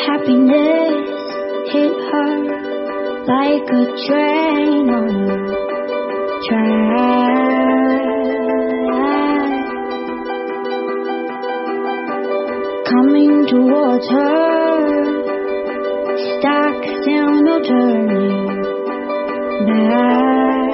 Happiness hit her like a train on the track. Coming towards her, stocks down, no turning back.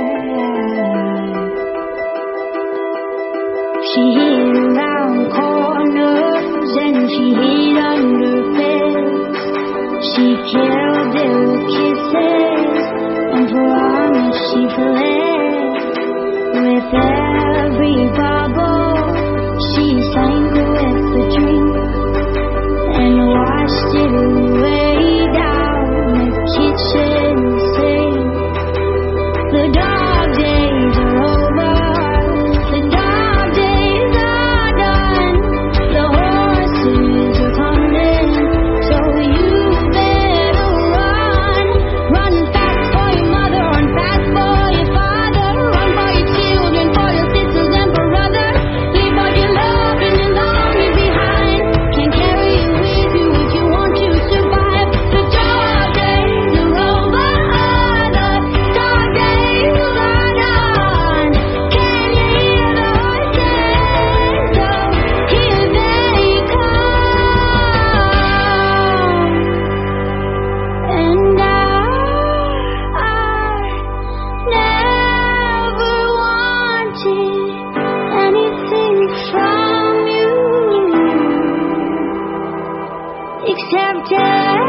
She hid around corners and she hid under beds. She killed their kisses and promised she fled. With every bubble she sank with the drink and washed it away down the kitchen sink. The dark days are over, the dark days are done. The horses are coming, so you better run. Run fast for your mother, run fast for your father, run for your children, for your sisters and for brothers. Leave all your love and your longing behind. Can't carry it with you if you want to survive. The dark days are over, the dark days are done. Can you hear the horses? Oh, here they come. And I never wanted anything from you except